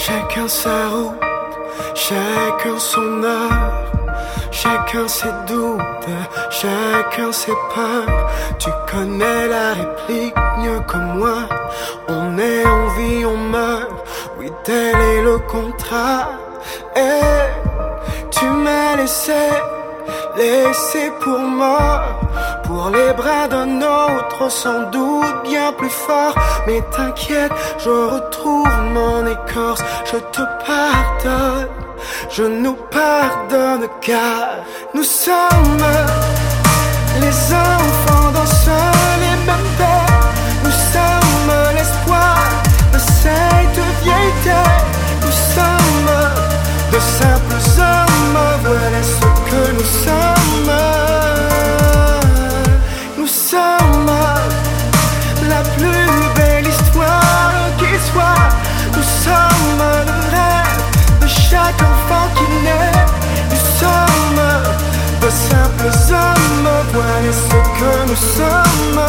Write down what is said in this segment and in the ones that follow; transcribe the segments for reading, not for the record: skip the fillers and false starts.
Chacun sa route, chacun son heure, chacun ses doutes, chacun ses peurs. Tu connais la réplique mieux que moi. On est, on vit, on meurt. Oui, tel est le contrat. Et tu m'as laissé pour mort, pour les bras d'un autre, sans doute bien plus fort. Mais t'inquiète, je retrouve mon écorce. Je te pardonne, je nous pardonne, car nous sommes les enfants d'un seul et même père. Nous sommes l'espoir de cette vieille terre. Nous sommes de simples hommes, voilà ce que nous sommes. Nous sommes la plus belle histoire qui soit. Nous sommes le rêve de chaque enfant qui naît. Nous sommes de simples hommes, voilà ce que nous sommes.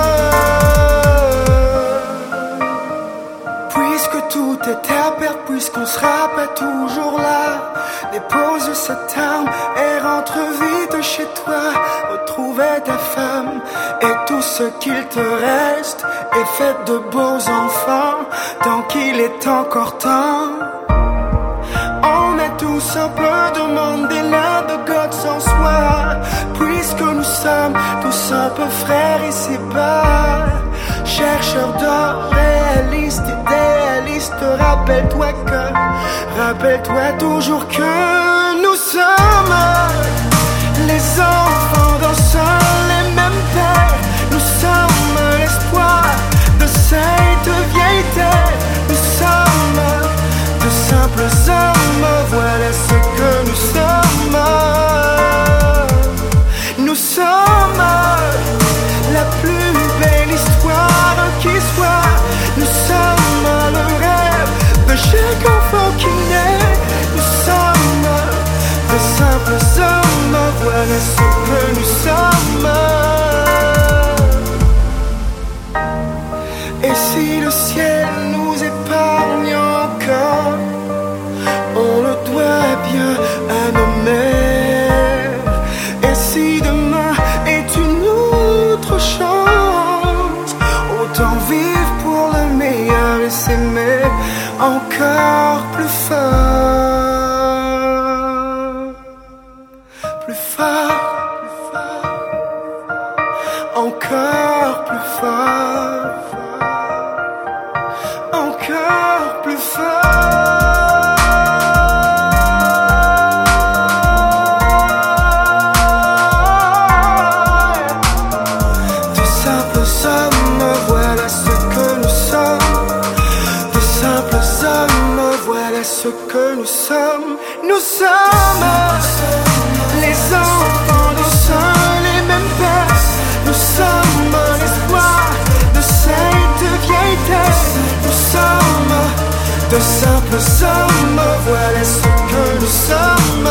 Puisque tout est à perdre, puisqu'on sera pas toujours là, dépose cette arme et rentre vite chez toi. Retrouver ta femme et tout ce qu'il te reste, et faites de beaux enfants tant qu'il est encore temps. On a tous un peu de monde et l'un de God sans soi, puisque nous sommes tous un peu frères ici bas. Chercheurs d'or, réalistes, idéalistes, rappelle-toi toujours que nous sommes les enfants d'un seul et même père. Nous sommes l'espoir de cette vieille terre. Nous sommes de simples hommes, voilà ce que nous sommes. Nous sommes la plus belle histoire qui soit. Nous sommes le rêve de chaque enfant qui naît. Nous sommes de simples hommes, voilà ce que nous sommes. Et si le ciel nous épargne encore, on le doit bien à nos mères. Et si demain est une autre chance, autant vivre pour le meilleur et s'aimer encore plus fort. Plus fort, encore plus fort, encore plus fort. De simples hommes, voilà ce que nous sommes. De simples hommes, voilà ce que nous sommes. Nous sommes les enfants d'un seul et même père. Nous sommes l'espoir de cette vieille terre. Nous sommes de simples hommes, voilà ce que nous sommes.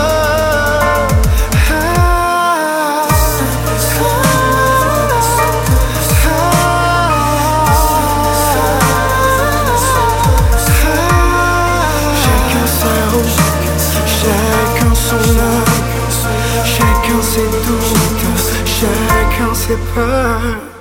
Chacun sa route, chacun son heure, chacun ses doutes, chacun ses peurs.